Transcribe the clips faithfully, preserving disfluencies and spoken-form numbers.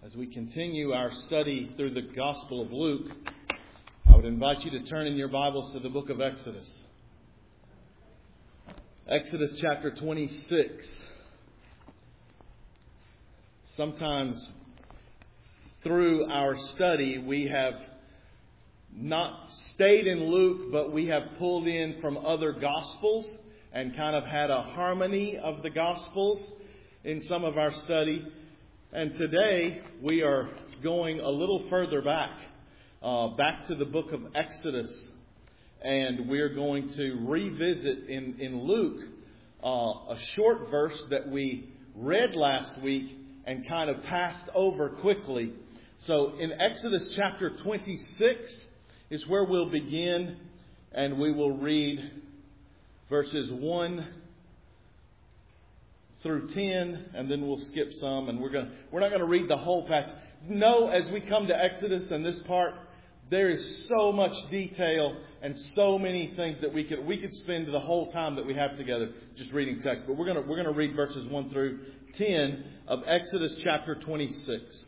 As we continue our study through the Gospel of Luke, I would invite you to turn in your Bibles to the book of Exodus. Exodus chapter twenty-six. Sometimes through our study we have not stayed in Luke, but we have pulled in from other Gospels and kind of had a harmony of the Gospels in some of our study. And today we are going a little further back, uh, back to the book of Exodus. And we're going to revisit in, in Luke uh, a short verse that we read last week and kind of passed over quickly. So in Exodus chapter twenty-six is where we'll begin, and we will read verses one through ten, and then we'll skip some, and we're going we're not going to read the whole passage. No, as we come to Exodus and this part, there is so much detail and so many things that we could we could spend the whole time that we have together just reading text. But we're going to we're going to read verses one through ten of Exodus chapter twenty-six.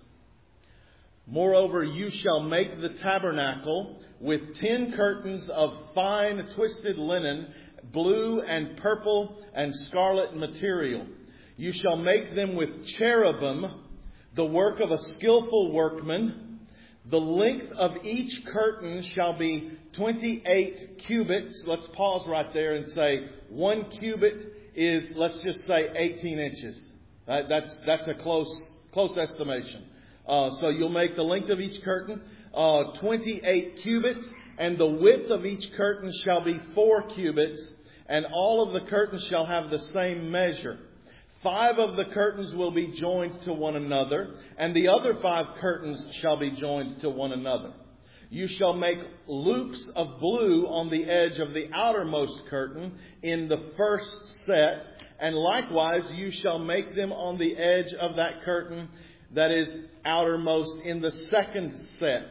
Moreover, you shall make the tabernacle with ten curtains of fine twisted linen, blue and purple and scarlet material. You shall make them with cherubim, the work of a skillful workman. The length of each curtain shall be twenty-eight cubits. Let's pause right there and say one cubit is, let's just say, eighteen inches. Uh, that's that's a close close estimation. Uh, so you'll make the length of each curtain uh, twenty-eight cubits, and the width of each curtain shall be four cubits, and all of the curtains shall have the same measure. Five of the curtains will be joined to one another, and the other five curtains shall be joined to one another. You shall make loops of blue on the edge of the outermost curtain in the first set, and likewise you shall make them on the edge of that curtain that is outermost in the second set.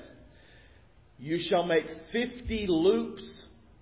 You shall make fifty loops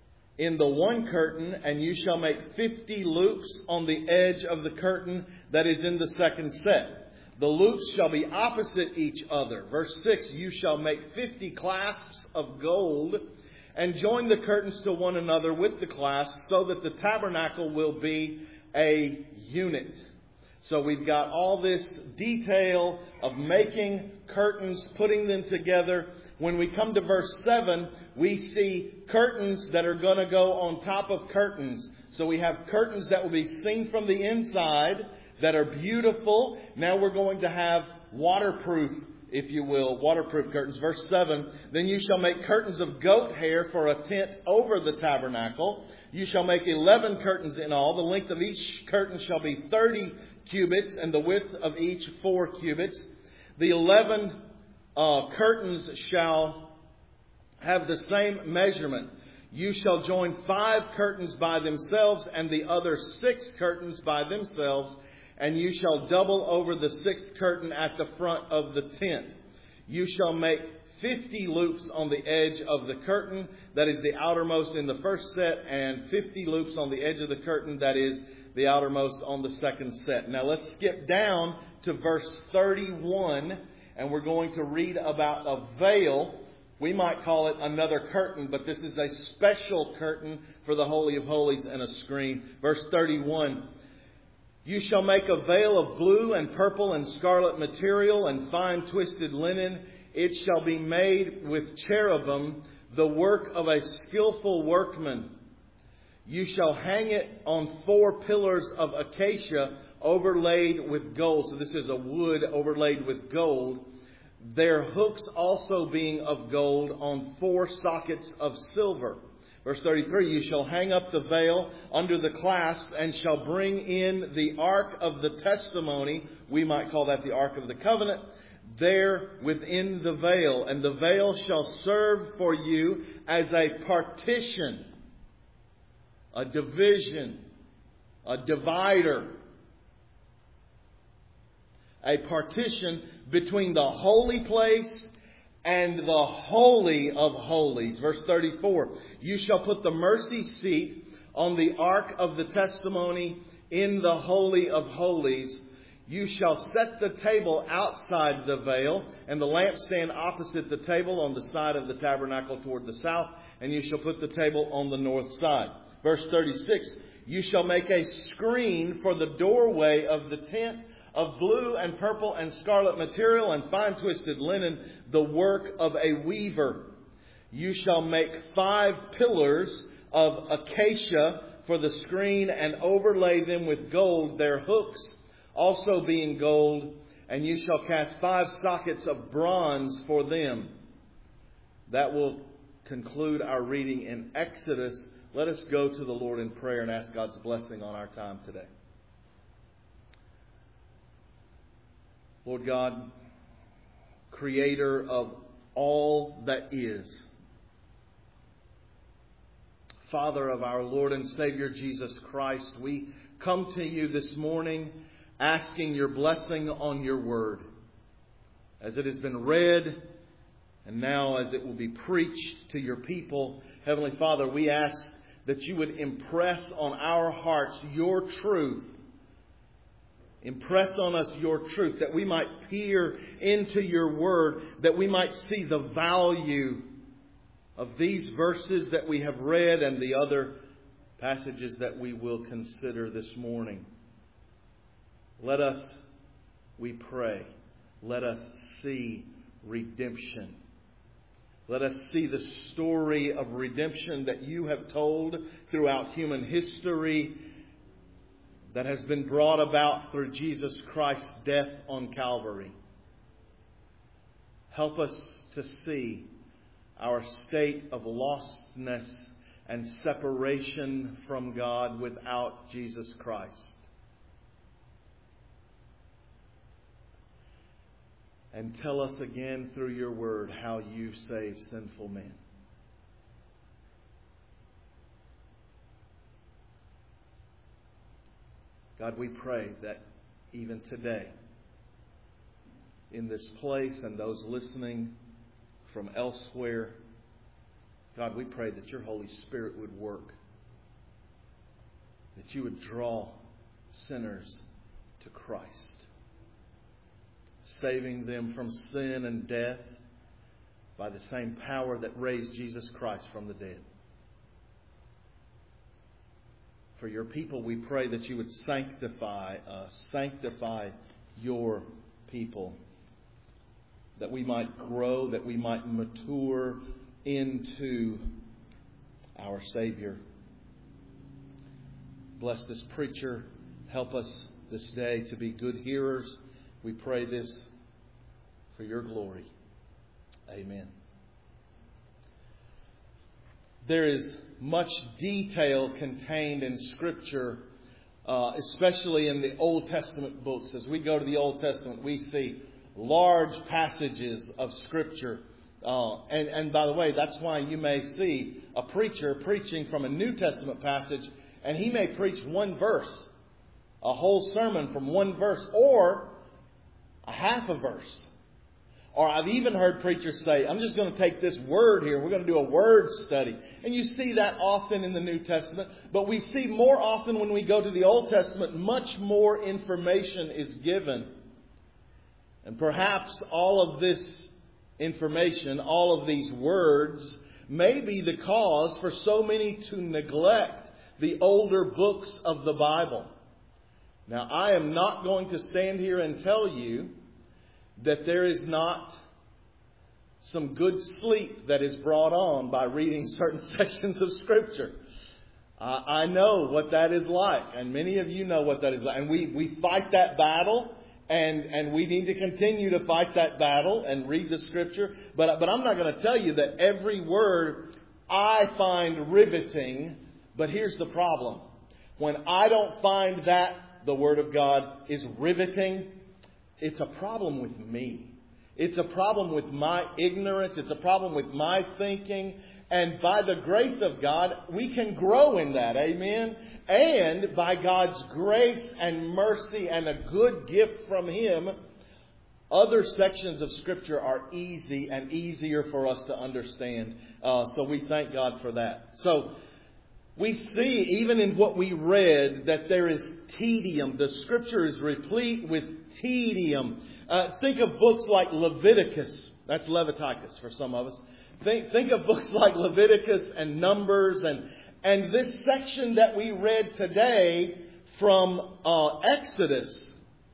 in the one curtain, and you shall make fifty loops on the edge of the curtain that is in the second set. The loops shall be opposite each other. Verse six, you shall make fifty clasps of gold and join the curtains to one another with the clasps, so that the tabernacle will be a unit. So we've got all this detail of making curtains, putting them together. When we come to verse seven, we see curtains that are going to go on top of curtains. So we have curtains that will be seen from the inside that are beautiful. Now we're going to have waterproof, if you will, waterproof curtains. Verse seven, then you shall make curtains of goat hair for a tent over the tabernacle. You shall make eleven curtains in all. The length of each curtain shall be thirty cubits, and the width of each four cubits. The eleven uh, curtains shall have the same measurement. You shall join five curtains by themselves, and the other six curtains by themselves, and you shall double over the sixth curtain at the front of the tent. You shall make fifty loops on the edge of the curtain that is the outermost in the first set, and fifty loops on the edge of the curtain that is the outermost on the second set. Now let's skip down to verse thirty-one, and we're going to read about a veil. We might call it another curtain, but this is a special curtain for the Holy of Holies and a screen. Verse thirty-one, you shall make a veil of blue and purple and scarlet material and fine twisted linen. It shall be made with cherubim, the work of a skillful workman. You shall hang it on four pillars of acacia overlaid with gold. So this is a wood overlaid with gold. Their hooks also being of gold on four sockets of silver. Verse thirty-three, you shall hang up the veil under the clasps and shall bring in the ark of the testimony. We might call that the ark of the covenant. There within the veil. And the veil shall serve for you as a partition, a division, a divider, a partition between the holy place and the Holy of Holies. Verse thirty-four, you shall put the mercy seat on the ark of the testimony in the Holy of Holies. You shall set the table outside the veil, and the lampstand opposite the table on the side of the tabernacle toward the south, and you shall put the table on the north side. Verse thirty-six, you shall make a screen for the doorway of the tent of blue and purple and scarlet material and fine twisted linen, the work of a weaver. You shall make five pillars of acacia for the screen and overlay them with gold, their hooks also being gold, and you shall cast five sockets of bronze for them. That will conclude our reading in Exodus. Let us go to the Lord in prayer and ask God's blessing on our time today. Lord God, Creator of all that is, Father of our Lord and Savior Jesus Christ, we come to you this morning asking your blessing on your word. As it has been read, and now as it will be preached to your people, Heavenly Father, we ask that you would impress on our hearts your truth. Impress on us your truth, that we might peer into your word, that we might see the value of these verses that we have read and the other passages that we will consider this morning. Let us, we pray, let us see redemption. Let us see the story of redemption that you have told throughout human history, that has been brought about through Jesus Christ's death on Calvary. Help us to see our state of lostness and separation from God without Jesus Christ. And tell us again through your word how you save sinful men. God, we pray that even today, in this place and those listening from elsewhere, God, we pray that your Holy Spirit would work. That you would draw sinners to Christ, saving them from sin and death by the same power that raised Jesus Christ from the dead. For your people, we pray that you would sanctify us, sanctify your people, that we might grow, that we might mature into our Savior. Bless this preacher. Help us this day to be good hearers. We pray this for your glory. Amen. There is much detail contained in Scripture, uh, especially in the Old Testament books. As we go to the Old Testament, we see large passages of Scripture. Uh, and, and by the way, that's why you may see a preacher preaching from a New Testament passage, and he may preach one verse, a whole sermon from one verse, or a half a verse. Or I've even heard preachers say, I'm just going to take this word here. We're going to do a word study. And you see that often in the New Testament. But we see more often when we go to the Old Testament, much more information is given. And perhaps all of this information, all of these words, may be the cause for so many to neglect the older books of the Bible. Now, I am not going to stand here and tell you that there is not some good sleep that is brought on by reading certain sections of Scripture. Uh, I know what that is like, and many of you know what that is like. And we, we fight that battle, and, and we need to continue to fight that battle and read the Scripture. But, but I'm not going to tell you that every word I find riveting, but here's the problem. When I don't find that the Word of God is riveting, it's a problem with me. It's a problem with my ignorance. It's a problem with my thinking. And by the grace of God, we can grow in that. Amen. And by God's grace and mercy and a good gift from Him, other sections of Scripture are easy and easier for us to understand. Uh, so we thank God for that. So we see, even in what we read, that there is tedium. The Scripture is replete with tedium. Uh, think of books like Leviticus. That's Leviticus for some of us. Think, think of books like Leviticus and Numbers and, and this section that we read today from uh, Exodus.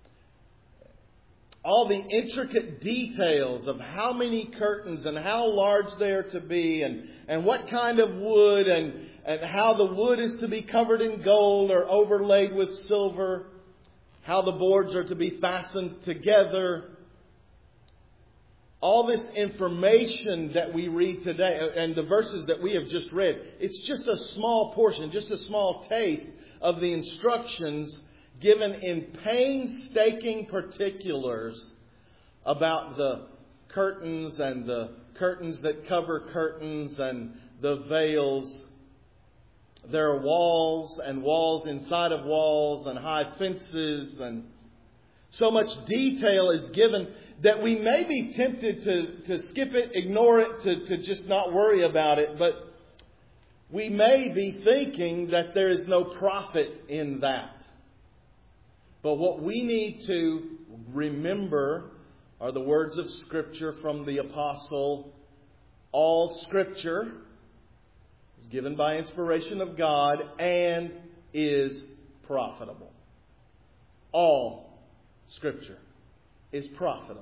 All the intricate details of how many curtains and how large they are to be and, and what kind of wood and, and how the wood is to be covered in gold or overlaid with silver, how the boards are to be fastened together. All this information that we read today and the verses that we have just read, it's just a small portion, just a small taste of the instructions given in painstaking particulars about the curtains and the curtains that cover curtains and the veils. There are walls and walls inside of walls and high fences, and so much detail is given that we may be tempted to, to skip it, ignore it, to, to just not worry about it. But we may be thinking that there is no profit in that. But what we need to remember are the words of Scripture from the Apostle. All Scripture is given by inspiration of God and is profitable. All Scripture is profitable.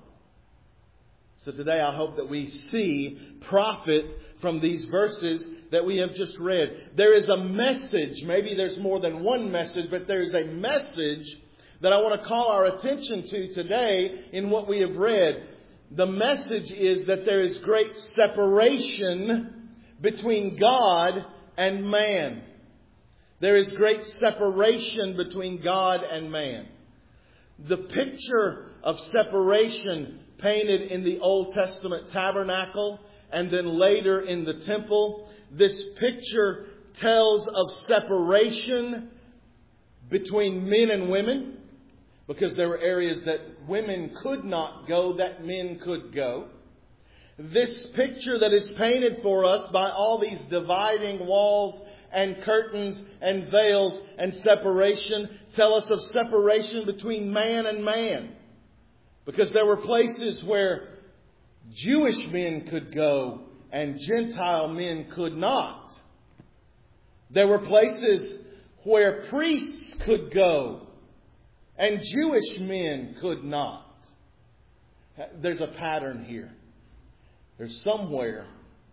So today I hope that we see profit from these verses that we have just read. There is a message, maybe there's more than one message, but there is a message that I want to call our attention to today in what we have read. The message is that there is great separation between God and man. There is great separation between God and man. The picture of separation painted in the Old Testament tabernacle and then later in the temple, this picture tells of separation between men and women, because there were areas that women could not go, that men could go. This picture that is painted for us by all these dividing walls and curtains and veils and separation tell us of separation between man and man. Because there were places where Jewish men could go and Gentile men could not. There were places where priests could go and Jewish men could not. There's a pattern here. There's somewhere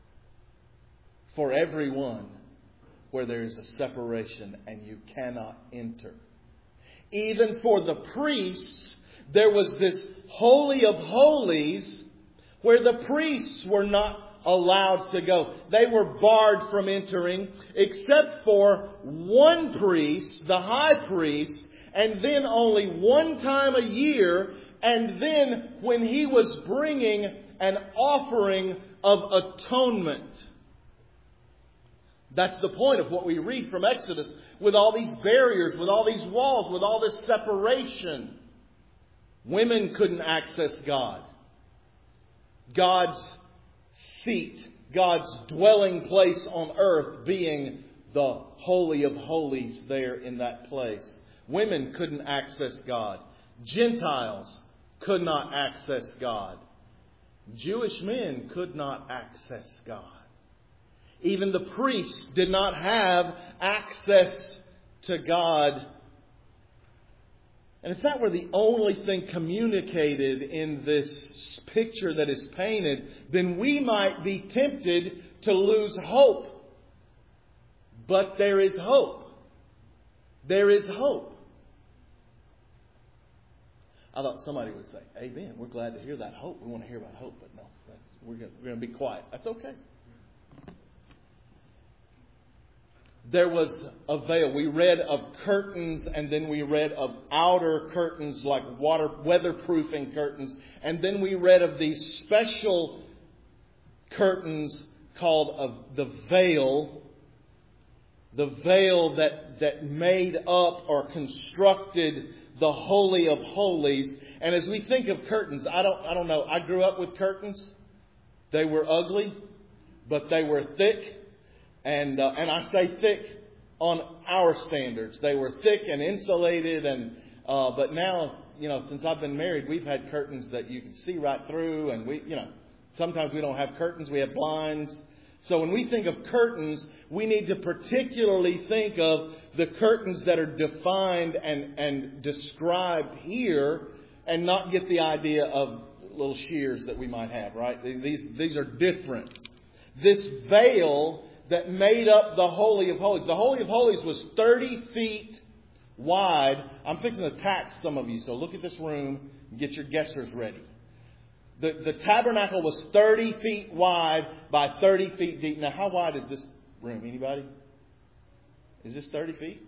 for everyone where there is a separation and you cannot enter. Even for the priests, there was this Holy of Holies where the priests were not allowed to go. They were barred from entering except for one priest, the high priest, and then only one time a year, and then when he was bringing an offering of atonement. That's the point of what we read from Exodus, with all these barriers, with all these walls, with all this separation. Women couldn't access God. God's seat, God's dwelling place on earth being the Holy of Holies there in that place. Women couldn't access God. Gentiles could not access God. Jewish men could not access God. Even the priests did not have access to God. And if that were the only thing communicated in this picture that is painted, then we might be tempted to lose hope. But there is hope. There is hope. I thought somebody would say, amen, we're glad to hear that hope. We want to hear about hope, but no, that's, we're going we're going to be quiet. That's okay. There was a veil. We read of curtains, and then we read of outer curtains like water weatherproofing curtains. And then we read of these special curtains called of the veil. The veil that, that made up or constructed the Holy of Holies. And as we think of curtains, I don't I don't know. I grew up with curtains. They were ugly, but they were thick. And uh, and I say thick on our standards. They were thick and insulated, and uh, but now, you know, since I've been married, we've had curtains that you can see right through, and we, you know, sometimes we don't have curtains, we have blinds. So when we think of curtains, we need to particularly think of the curtains that are defined and, and described here, and not get the idea of little shears that we might have, right? These, these are different. This veil that made up the Holy of Holies. The Holy of Holies was thirty feet wide. I'm fixing to tax some of you, so look at this room and get your guessers ready. The, the tabernacle was thirty feet wide by thirty feet deep. Now, how wide is this room? Anybody? Is this thirty feet?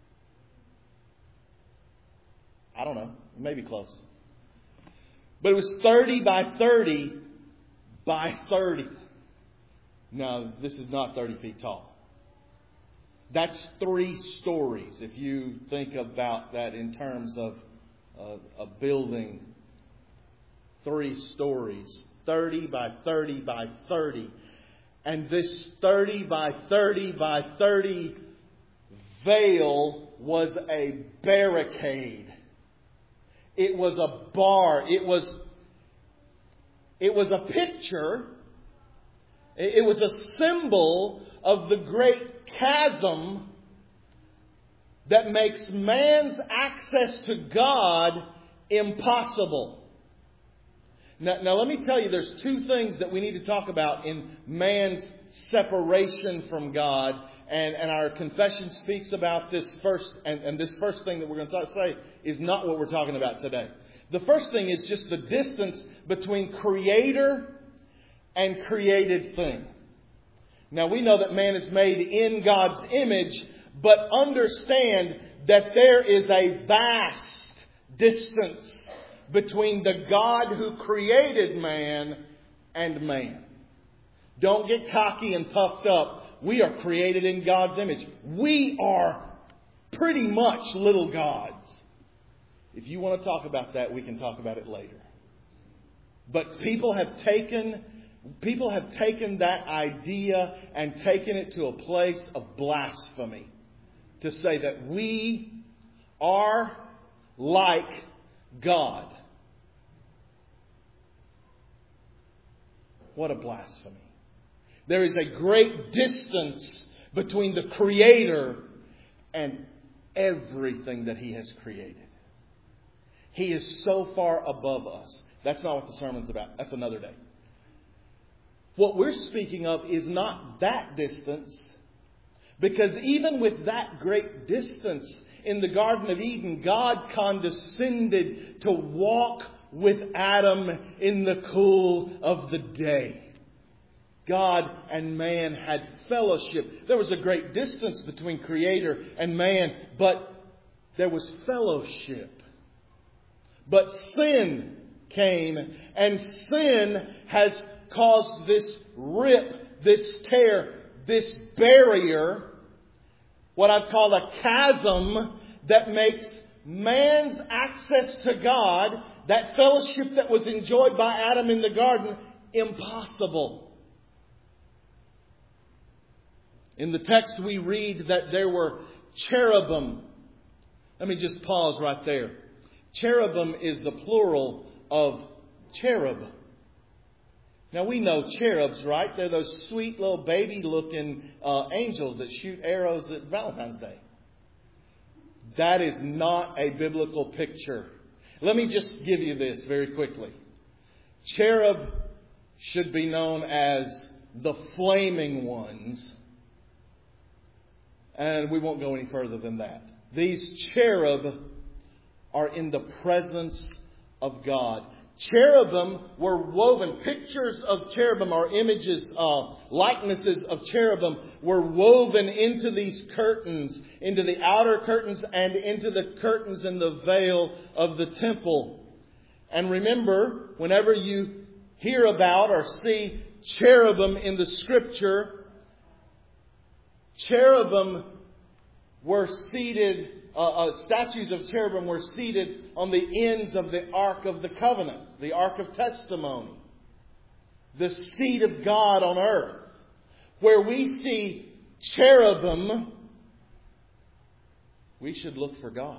I don't know. Maybe close. But it was thirty by thirty by thirty. Now, this is not thirty feet tall. That's three stories if you think about that in terms of uh, a building. Three stories. thirty by thirty by thirty. And this thirty by thirty by thirty veil was a barricade. It was a bar. It was, it was a picture. It was a symbol of the great chasm that makes man's access to God impossible. Now, now, let me tell you, there's two things that we need to talk about in man's separation from God. And, and our confession speaks about this first. And, and this first thing that we're going to say is not what we're talking about today. The first thing is just the distance between Creator and created thing. Now, we know that man is made in God's image, but understand that there is a vast distance between the God who created man and man. Don't get cocky and puffed up. We are created in God's image. We are pretty much little gods. If you want to talk about that, we can talk about it later. But people have taken people have taken that idea and taken it to a place of blasphemy. To say that we are like God. What a blasphemy. There is a great distance between the Creator and everything that He has created. He is so far above us. That's not what the sermon's about. That's another day. What we're speaking of is not that distance. Because even with that great distance in the Garden of Eden, God condescended to walk with Adam in the cool of the day. God and man had fellowship. There was a great distance between Creator and man, but there was fellowship. But sin came, and sin has caused this rip, this tear, this barrier, what I've called a chasm that makes man's access to God, that fellowship that was enjoyed by Adam in the garden, impossible. In the text we read that there were cherubim. Let me just pause right there. Cherubim is the plural of cherub. Now we know cherubs, right? They're those sweet little baby-looking uh, angels that shoot arrows at Valentine's Day. That is not a biblical picture. Let me just give you this very quickly. Cherub should be known as the flaming ones. And we won't go any further than that. These cherub are in the presence of God. Cherubim were woven. Pictures of cherubim or images, uh, likenesses of cherubim were woven into these curtains, into the outer curtains and into the curtains in the veil of the temple. And remember, whenever you hear about or see cherubim in the Scripture, cherubim were seated, uh, uh, statues of cherubim were seated on the ends of the Ark of the Covenant, the Ark of Testimony, the seat of God on earth. Where we see cherubim we should look for God.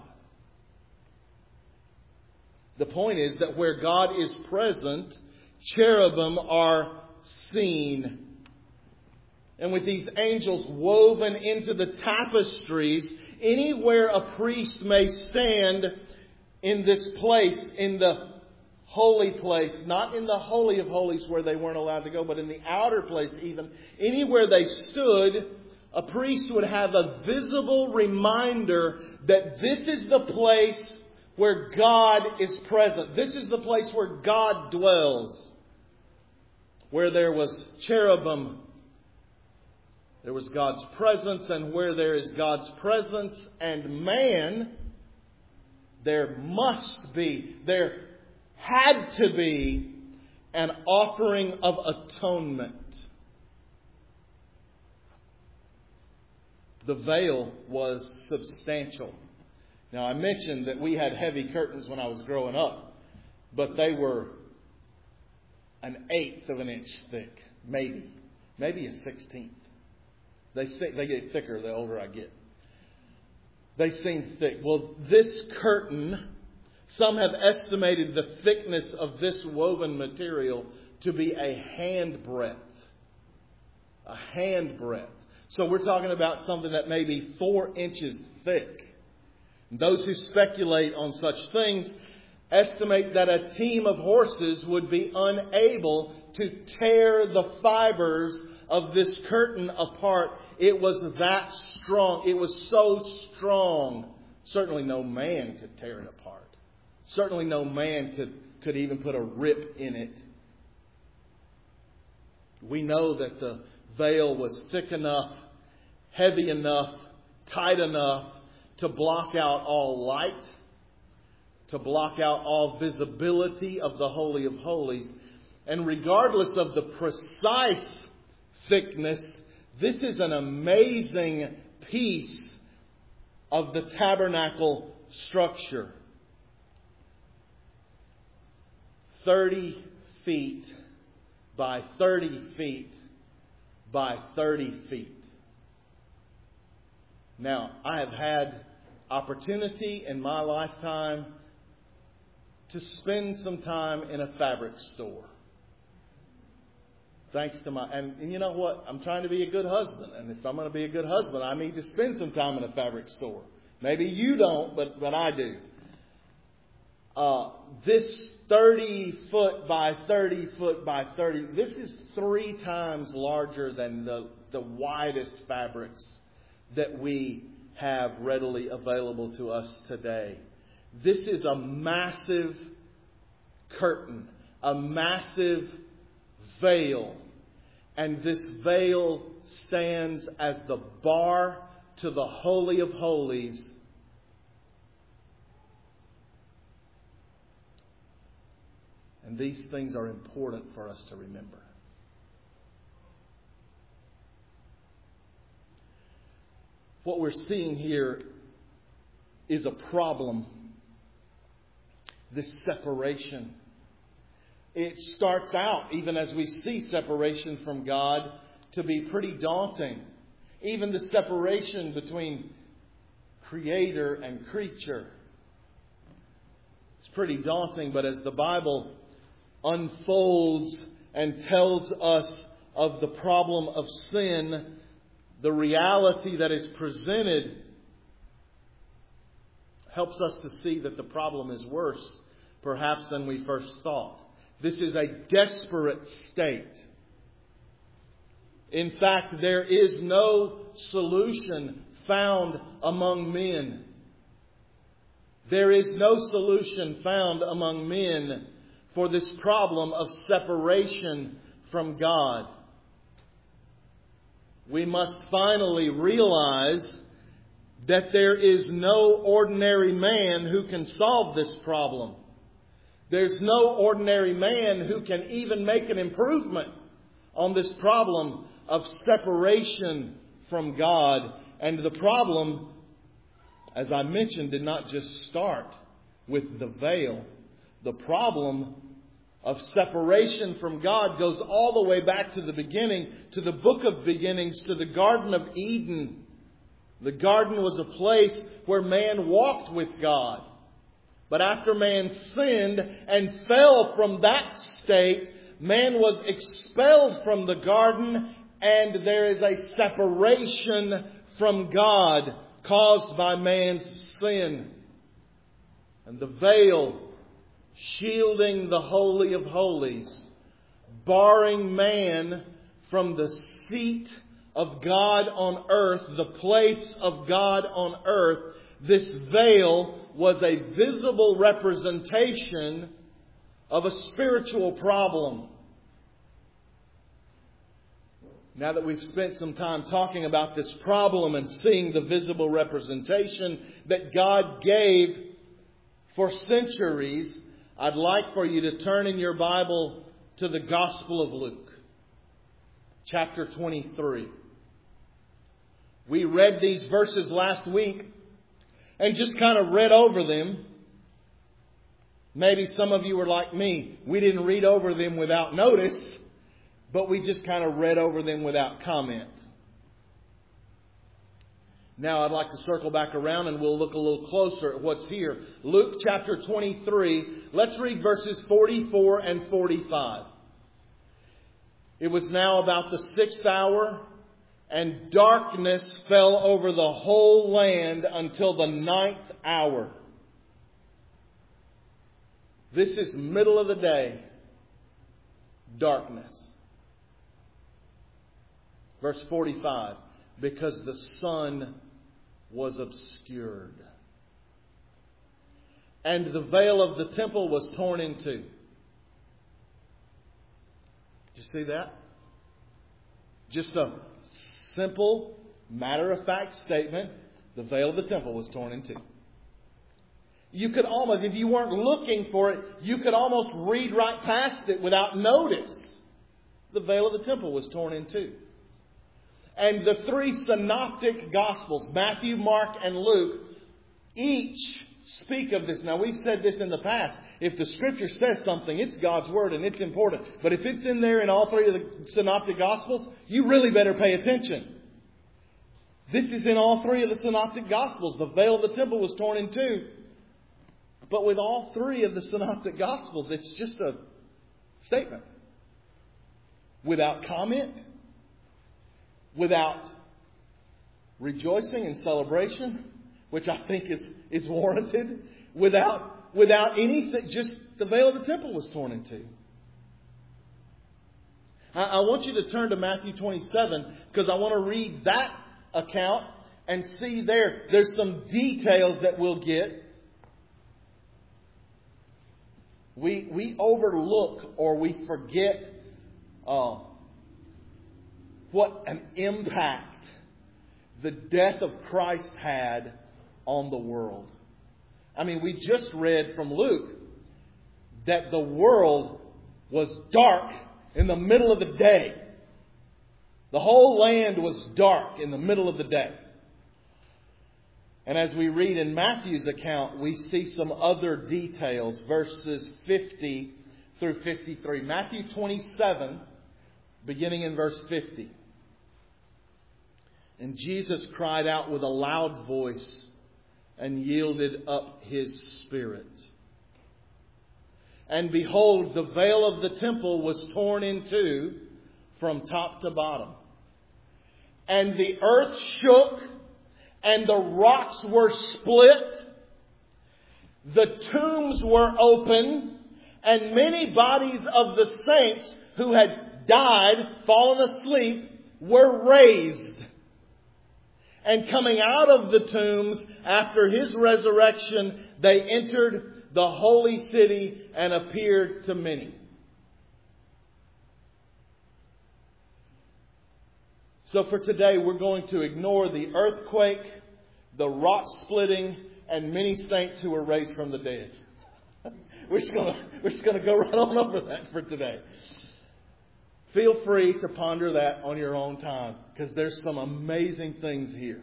The point is that where God is present, cherubim are seen. And with these angels woven into the tapestries, anywhere a priest may stand in this place, in the holy place, not in the Holy of Holies where they weren't allowed to go, but in the outer place even, anywhere they stood, a priest would have a visible reminder that this is the place where God is present. This is the place where God dwells. Where there was cherubim, there was God's presence, and where there is God's presence and man, there must be, there had to be an offering of atonement. The veil was substantial. Now, I mentioned that we had heavy curtains when I was growing up, but they were an eighth of an inch thick, maybe, maybe a sixteenth. They they get thicker the older I get. They seem thick. Well, this curtain, some have estimated the thickness of this woven material to be a handbreadth. A handbreadth. So we're talking about something that may be four inches thick. And those who speculate on such things estimate that a team of horses would be unable to tear the fibers of this curtain apart. It was that strong. It was so strong. Certainly no man could tear it apart. Certainly no man could, could even put a rip in it. We know that the veil was thick enough, heavy enough, tight enough to block out all light, to block out all visibility of the Holy of Holies. And regardless of the precise thickness, this is an amazing piece of the tabernacle structure. thirty feet by thirty feet by thirty feet. Now, I have had opportunity in my lifetime to spend some time in a fabric store. Thanks to my, and, and you know what? I'm trying to be a good husband. And if I'm going to be a good husband, I need to spend some time in a fabric store. Maybe you don't, but, but I do. Uh, this thirty foot by thirty foot by thirty, this is three times larger than the, the widest fabrics that we have readily available to us today. This is a massive curtain, a massive veil. And this veil stands as the bar to the Holy of Holies. And these things are important for us to remember. What we're seeing here is a problem. This separation. It starts out, even as we see separation from God, to be pretty daunting. Even the separation between Creator and creature. It's pretty daunting, but as the Bible unfolds and tells us of the problem of sin, the reality that is presented helps us to see that the problem is worse, perhaps, than we first thought. This is a desperate state. In fact, there is no solution found among men. There is no solution found among men for this problem of separation from God. We must finally realize that there is no ordinary man who can solve this problem. There's no ordinary man who can even make an improvement on this problem of separation from God. And the problem, as I mentioned, did not just start with the veil. The problem of separation from God goes all the way back to the beginning, to the book of beginnings, to the Garden of Eden. The garden was a place where man walked with God. But after man sinned and fell from that state, man was expelled from the garden, and there is a separation from God caused by man's sin. And the veil shielding the Holy of Holies, barring man from the seat of God on earth, the place of God on earth, this veil was a visible representation of a spiritual problem. Now that we've spent some time talking about this problem and seeing the visible representation that God gave for centuries, I'd like for you to turn in your Bible to the Gospel of Luke, chapter twenty-three. We read these verses last week and just kind of read over them. Maybe some of you were like me. We didn't read over them without notice, but we just kind of read over them without comment. Now I'd like to circle back around and we'll look a little closer at what's here. Luke chapter twenty-three. Let's read verses forty-four and forty-five. It was now about the sixth hour, and darkness fell over the whole land until the ninth hour. This is middle of the day. Darkness. Verse forty-five. Because the sun was obscured, and the veil of the temple was torn in two. Did you see that? Just a simple, matter-of-fact statement. The veil of the temple was torn in two. You could almost, if you weren't looking for it, you could almost read right past it without notice. The veil of the temple was torn in two. And the three synoptic Gospels, Matthew, Mark, and Luke, each speak of this. Now, we've said this in the past. If the Scripture says something, it's God's Word and it's important. But if it's in there in all three of the synoptic Gospels, you really better pay attention. This is in all three of the synoptic Gospels. The veil of the temple was torn in two. But with all three of the synoptic Gospels, it's just a statement. Without comment. Without rejoicing and celebration, which I think is, is warranted. Without, without anything, just the veil of the temple was torn in two. I, I want you to turn to Matthew twenty-seven because I want to read that account and see there. There's some details that we'll get. We, we overlook or we forget uh, what an impact the death of Christ had on the world. I mean, we just read from Luke that the world was dark in the middle of the day. The whole land was dark in the middle of the day. And as we read in Matthew's account, we see some other details, verses fifty through fifty-three. Matthew twenty-seven, beginning in verse fifty. And Jesus cried out with a loud voice and yielded up His spirit. And behold, the veil of the temple was torn in two from top to bottom. And the earth shook, and the rocks were split. The tombs were open, and many bodies of the saints who had died, fallen asleep, were raised. And coming out of the tombs after His resurrection, they entered the holy city and appeared to many. So for today, we're going to ignore the earthquake, the rock splitting, and many saints who were raised from the dead. We're just going to, we're just going to go right on over that for today. Feel free to ponder that on your own time, because there's some amazing things here.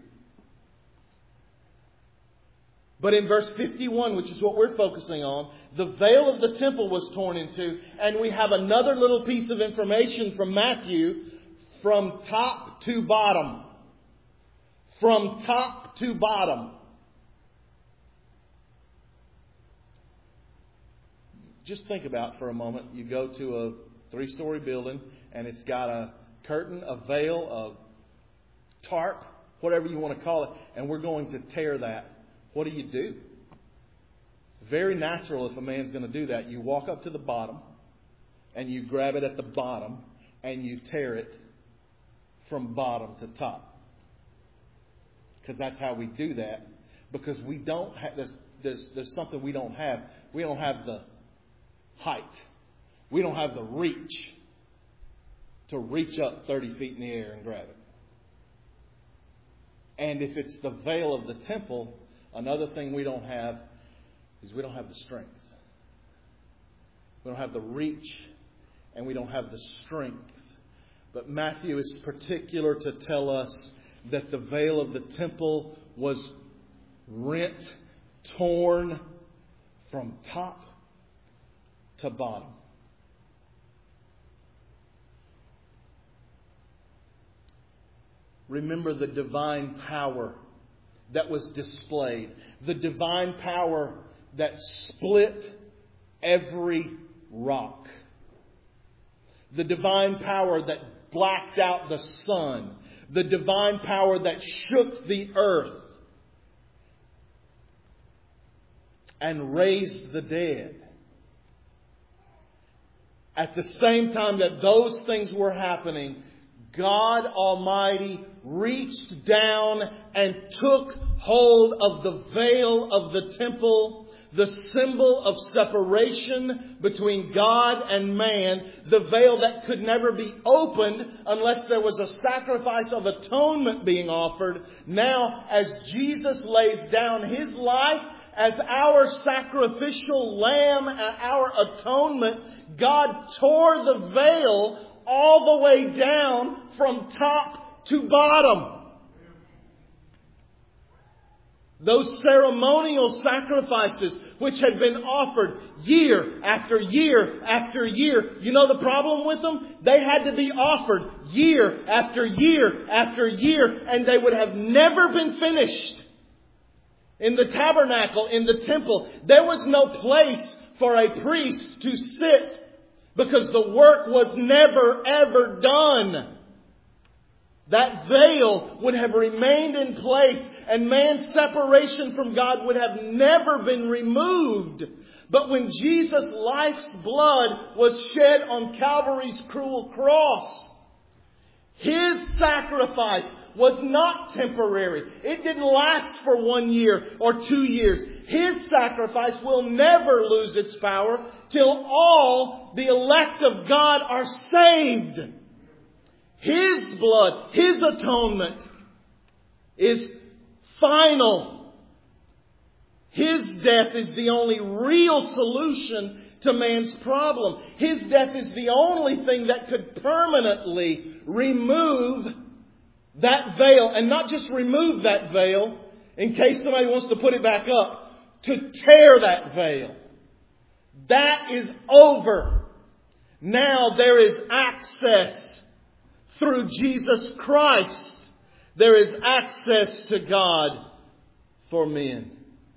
But in verse fifty-one, which is what we're focusing on, the veil of the temple was torn in two, and we have another little piece of information from Matthew from top to bottom. from top to bottom. Just think about for a moment. You go to a three-story building and it's got a curtain, a veil, a tarp, whatever you want to call it, and we're going to tear that. What do you do? It's very natural if a man's going to do that. You walk up to the bottom and you grab it at the bottom and you tear it from bottom to top. Because that's how we do that. Because we don't have, there's, there's, there's something we don't have. We don't have the height. We don't have the reach to reach up thirty feet in the air and grab it. And if it's the veil of the temple, another thing we don't have is we don't have the strength. We don't have the reach and we don't have the strength. But Matthew is particular to tell us that the veil of the temple was rent, torn from top to bottom. Remember the divine power that was displayed. The divine power that split every rock. The divine power that blacked out the sun. The divine power that shook the earth and raised the dead. At the same time that those things were happening, God Almighty reached down and took hold of the veil of the temple, the symbol of separation between God and man, the veil that could never be opened unless there was a sacrifice of atonement being offered. Now, as Jesus lays down His life as our sacrificial lamb, our atonement, God tore the veil all the way down from top to bottom. Those ceremonial sacrifices which had been offered year after year after year. You know the problem with them? They had to be offered year after year after year, and they would have never been finished. In the tabernacle, in the temple, there was no place for a priest to sit because the work was never ever done. That veil would have remained in place and man's separation from God would have never been removed. But when Jesus' life's blood was shed on Calvary's cruel cross, His sacrifice was not temporary. It didn't last for one year or two years. His sacrifice will never lose its power till all the elect of God are saved. His blood, His atonement is final. His death is the only real solution to man's problem. His death is the only thing that could permanently remove that veil. And not just remove that veil, in case somebody wants to put it back up, to tear that veil. That is over. Now there is access through Jesus Christ. There is access to God for men.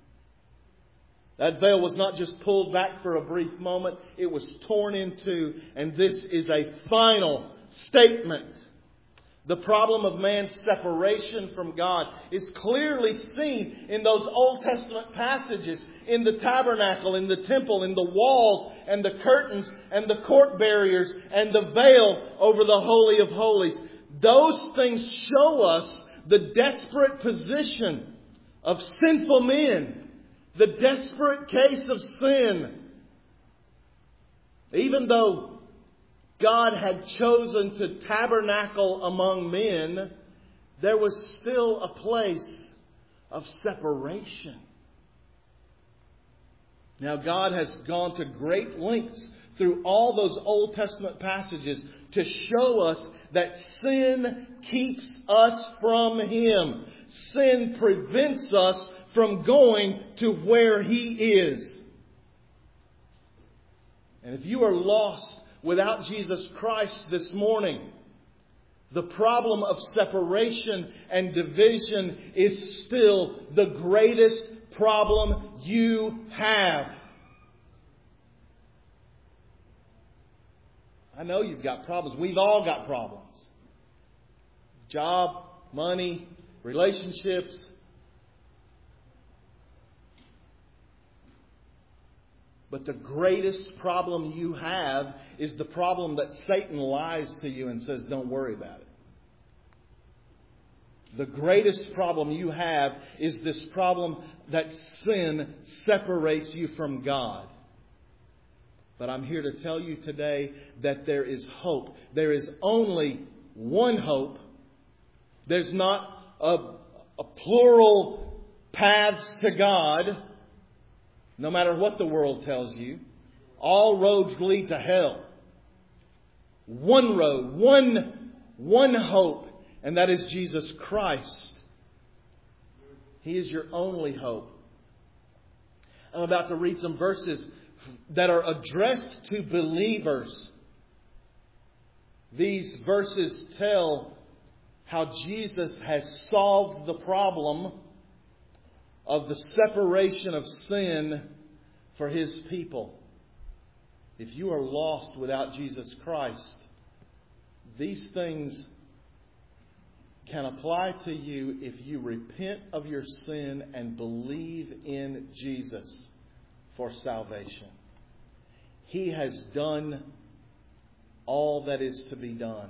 That veil was not just pulled back for a brief moment. It was torn in two. And this is a final statement. The problem of man's separation from God is clearly seen in those Old Testament passages. In the tabernacle, in the temple, in the walls and the curtains and the court barriers and the veil over the Holy of Holies. Those things show us the desperate position of sinful men. The desperate case of sin. Even though God had chosen to tabernacle among men, there was still a place of separation. Now God has gone to great lengths through all those Old Testament passages to show us that sin keeps us from Him. Sin prevents us from going to where He is. And if you are lost without Jesus Christ this morning, The problem of separation and division is still the greatest problem you have. I know you've got problems. We've all got problems. Job, money, relationships. But the greatest problem you have is the problem that Satan lies to you and says, don't worry about it. The greatest problem you have is this problem that sin separates you from God. But I'm here to tell you today that there is hope. There is only one hope. There's not a, a plural paths to God. No matter what the world tells you, all roads lead to hell. One road, one, one hope, and that is Jesus Christ. He is your only hope. I'm about to read some verses that are addressed to believers. These verses tell how Jesus has solved the problem of the separation of sin for His people. If you are lost without Jesus Christ, these things can apply to you if you repent of your sin and believe in Jesus for salvation. He has done all that is to be done.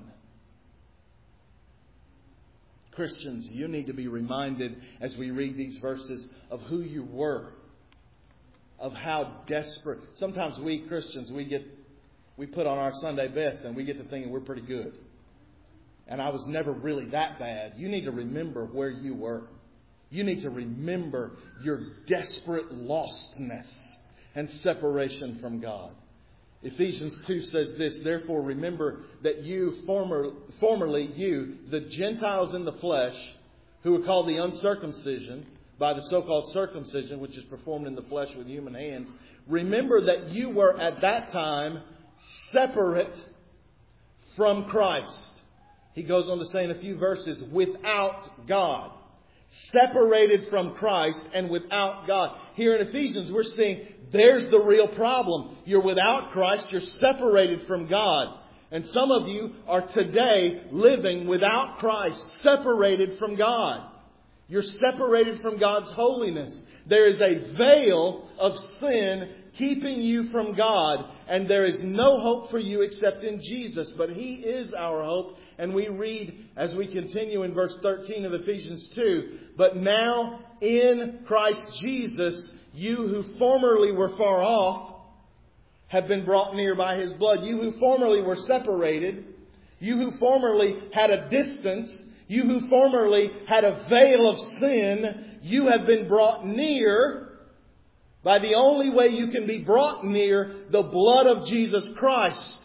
Christians, you need to be reminded as we read these verses of who you were, of how desperate. Sometimes we Christians, we get, we put on our Sunday best and we get to thinking we're pretty good. And I was never really that bad. You need to remember where you were. You need to remember your desperate lostness and separation from God. Ephesians two says this, therefore remember that you former, formerly you, the Gentiles in the flesh, who were called the uncircumcision by the so-called circumcision, which is performed in the flesh with human hands. Remember that you were at that time separate from Christ. He goes on to say in a few verses, without God. Separated from Christ and without God. Here in Ephesians, we're seeing there's the real problem. You're without Christ. You're separated from God. And some of you are today living without Christ, separated from God. You're separated from God's holiness. There is a veil of sin keeping you from God. And there is no hope for you except in Jesus. But He is our hope. And we read as we continue in verse thirteen of Ephesians two. But now in Christ Jesus, you who formerly were far off have been brought near by His blood. You who formerly were separated. You who formerly had a distance. You who formerly had a veil of sin. You have been brought near by the only way you can be brought near, the blood of Jesus Christ.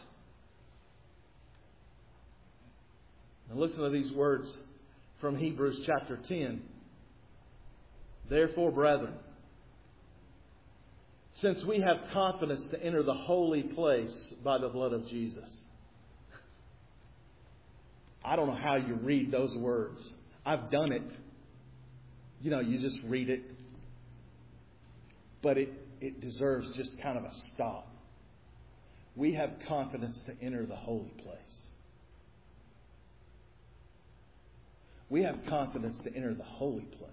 Now listen to these words from Hebrews chapter ten. Therefore, brethren, since we have confidence to enter the holy place by the blood of Jesus. I don't know how you read those words. I've done it. You know, you just read it. But it, it deserves just kind of a stop. We have confidence to enter the holy place. We have confidence to enter the holy place.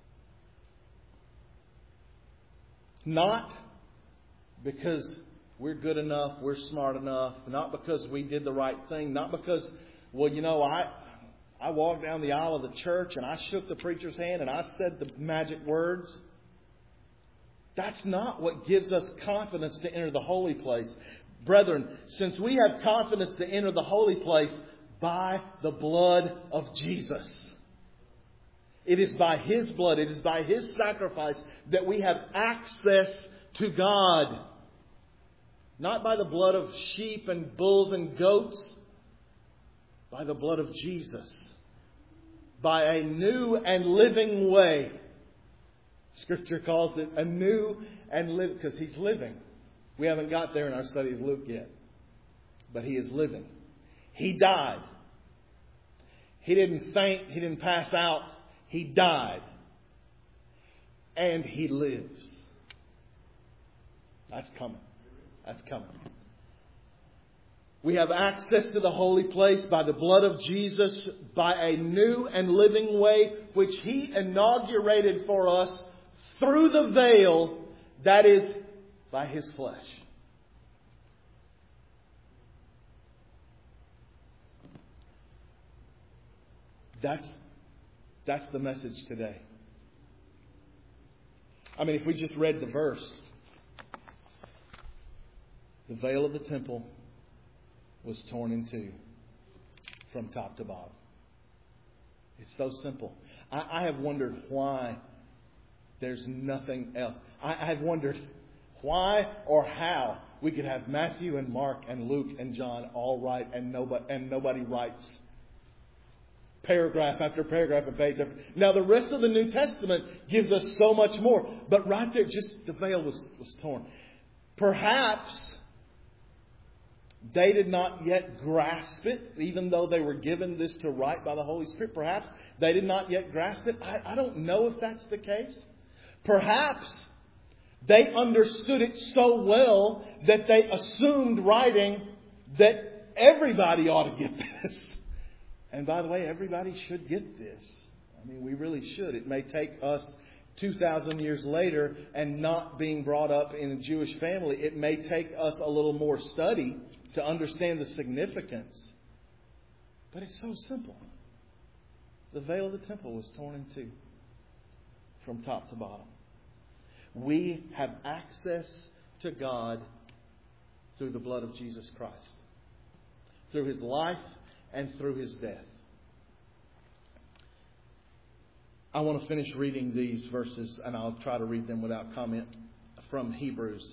Not because we're good enough, we're smart enough, not because we did the right thing, not because, well, you know, I I walked down the aisle of the church and I shook the preacher's hand and I said the magic words. That's not what gives us confidence to enter the holy place. Brethren, since we have confidence to enter the holy place by the blood of Jesus. It is by His blood, it is by His sacrifice that we have access to God. Not by the blood of sheep and bulls and goats. By the blood of Jesus. By a new and living way. Scripture calls it a new and live, because He's living. We haven't got there in our study of Luke yet. But He is living. He died. He didn't faint. He didn't pass out. He died. And He lives. That's coming. That's coming. We have access to the holy place by the blood of Jesus, by a new and living way which He inaugurated for us through the veil, that is, by His flesh. That's, that's the message today. I mean, if we just read the verse, the veil of the temple was torn in two from top to bottom. It's so simple. I, I have wondered why there's nothing else. I, I have wondered why or how we could have Matthew and Mark and Luke and John all write and nobody, and nobody writes paragraph after paragraph and page after. Now the rest of the New Testament gives us so much more. But right there, just the veil was, was torn. Perhaps they did not yet grasp it, even though they were given this to write by the Holy Spirit. Perhaps they did not yet grasp it. I, I don't know if that's the case. Perhaps they understood it so well that they assumed writing that everybody ought to get this. And by the way, everybody should get this. I mean, we really should. It may take us two thousand years later and not being brought up in a Jewish family, it may take us a little more study to understand the significance. But it's so simple. The veil of the temple was torn in two from top to bottom. We have access to God through the blood of Jesus Christ, through His life and through His death. I want to finish reading these verses, and I'll try to read them without comment, from Hebrews.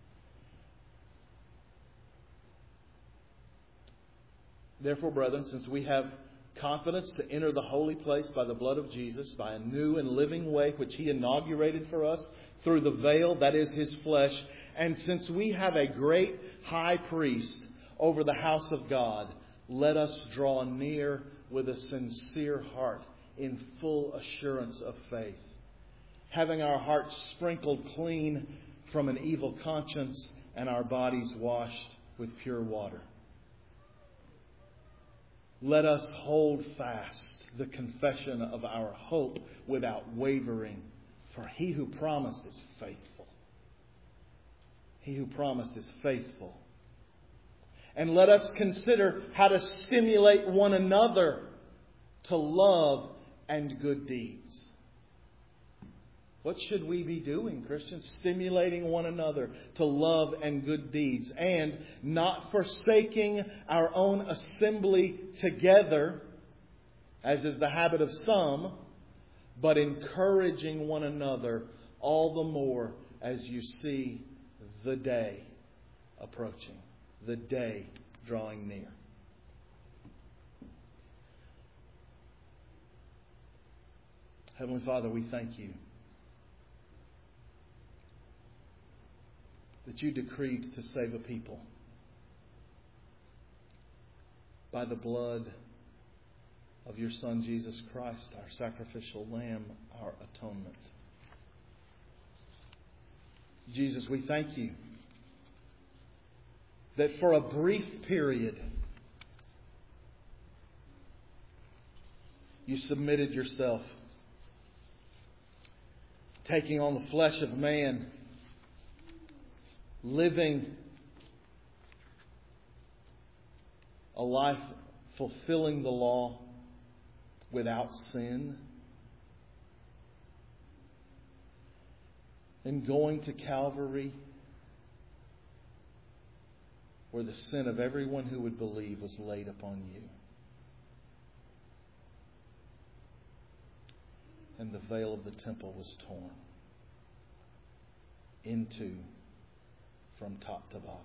Therefore, brethren, since we have confidence to enter the holy place by the blood of Jesus, by a new and living way which He inaugurated for us through the veil, that is His flesh, and since we have a great high priest over the house of God, let us draw near with a sincere heart in full assurance of faith, having our hearts sprinkled clean from an evil conscience and our bodies washed with pure water. Let us hold fast the confession of our hope without wavering, for He who promised is faithful. He who promised is faithful. And let us consider how to stimulate one another to love and good deeds. What should we be doing, Christians? Stimulating one another to love and good deeds, and not forsaking our own assembly together, as is the habit of some, but encouraging one another all the more as you see the day approaching, the day drawing near. Heavenly Father, we thank You that You decreed to save a people by the blood of Your Son, Jesus Christ, our sacrificial lamb, our atonement. Jesus, we thank You that for a brief period You submitted Yourself, taking on the flesh of man, living a life fulfilling the law without sin, and going to Calvary where the sin of everyone who would believe was laid upon You. And the veil of the temple was torn in two from top to bottom.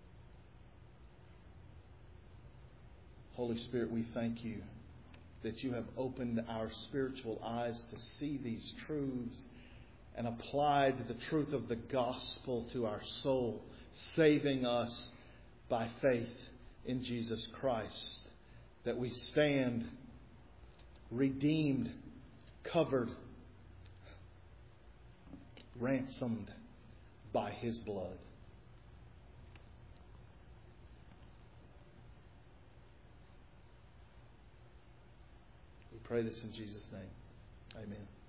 Holy Spirit, we thank You that You have opened our spiritual eyes to see these truths and applied the truth of the gospel to our soul, saving us by faith in Jesus Christ, that we stand redeemed, covered, ransomed by His blood. We pray this in Jesus' name. Amen.